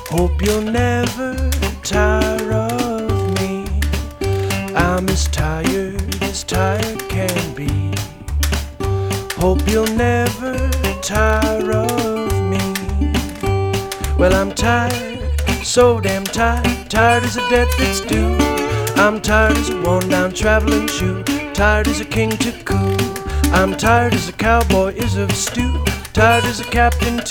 Hope you'll never tire of me. I'm as tired can be. Hope you'll never tire of me. Well, I'm tired, so damn tired. Tired as a debt that's due. I'm tired as a worn-down traveling shoe. Tired as a king to coo. I'm tired as a cowboy is of stew. Tired as a captain